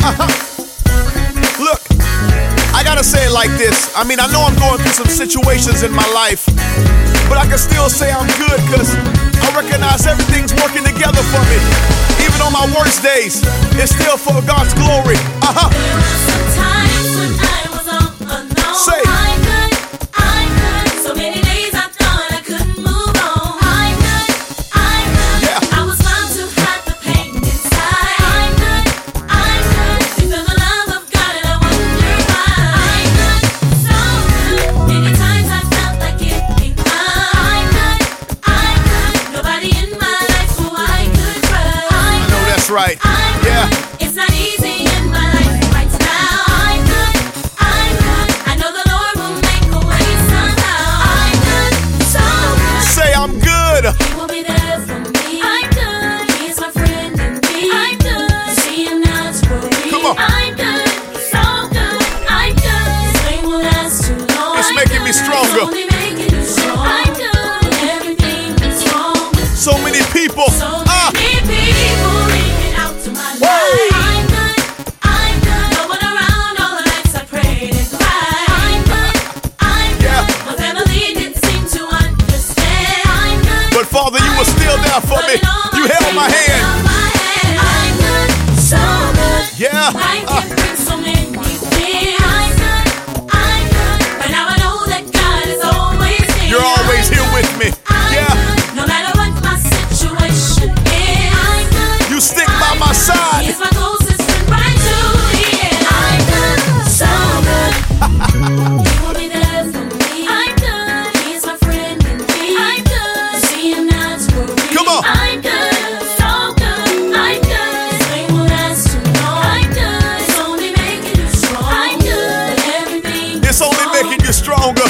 Look, I gotta say it like this. I mean, I know I'm going through some situations in my life, but I can still say I'm good because I recognize everything's working together for me. Even on my worst days, it's still for God's glory. There were some times when I was all alone. Say. I'm good. So many days I thought I couldn't move on. I'm good. Yeah. I was bound to hide the pain inside. I'm good. You feel the love of God and I wonder why. I'm good. So good. Many times I felt like giving up. I'm good. Nobody in my life who I could trust. I know that's right. Yeah. It's not easy in my life right now. I'm good. I know the Lord will make a way somehow. I'm good. So good. Say I'm good. He will be there for me. I'm good. He is my friend indeed. I'm good. See him now it's for me. Come on. I'm good. So good. I'm good. This pain will last too long. It's I'm making me good. stronger. It's only making you strong. I'm good. Everything is wrong. So many people. So many people reaching out to my life. I'm good. No one around all the nights I prayed and cried. I'm good. Yeah. My family didn't seem to understand. I'm good. But Father, you were still there for me. You held my hand. I'm good. So good. Yeah. I can bring so many things. I'm good. But now I know that God is always here. You're always here with me. Yeah. No matter what my situation is, I'm good. You stick by my side. He's my closest friend right to the end. I'm good, so good. He will be there for me. I'm good. He is my friend indeed. I'm good. See him now it's for me. Come on. I'm good, so good. I'm good. This pain will last too long. I'm good. It's only making you strong. I'm good. Everything. It's only making you stronger.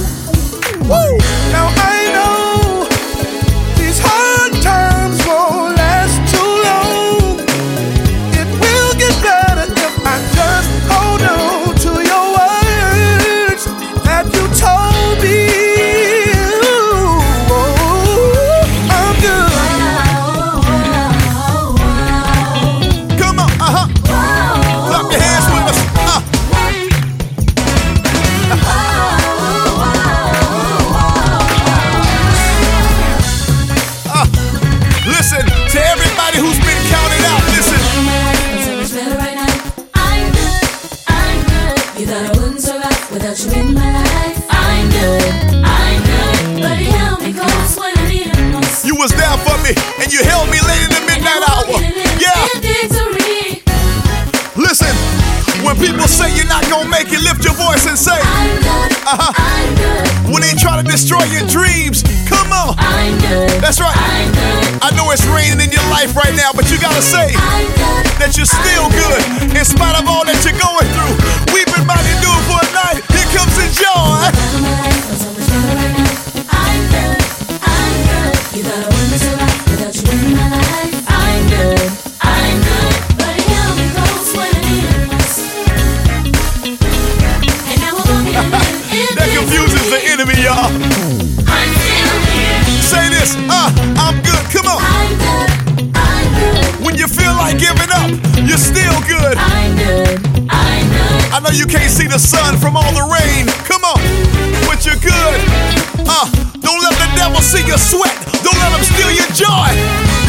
Woo. Now I know these hard times won't last too long. It will get better if I just hold on to your words that you told me. Ooh, I'm good. Come on. Clap your hands with us. Listen to everybody who's been counted out. Listen. So much better right now. I'm good. You thought I wouldn't survive without you in my life. I'm good. But he held me close when I needed him most. You was there for me, and you held me late in the midnight hour. Yeah. Victory. Listen, when people say you're not gonna make it, lift your voice and say, I'm good. I'm good. when they try to destroy your dreams, come on. I'm good. That's right. I'm good. I know it's raining in your life right now, but you gotta say I'm good. that you're still good in spite of all that you're going through. Weeping might endure for a night. Here comes the joy. My life was so much better right now. I'm good. You thought I wouldn't survive without you in my life. I'm good. But he held me close when I needed him most. And now I'm walking in That confuses the enemy, y'all. I'm still here. Say this, I'm good. Come on. I'm good. When you feel like giving up, you're still good. I'm good. I know you can't see the sun from all the rain. Come on, but you're good. Don't let the devil see your sweat. Don't let him steal your joy.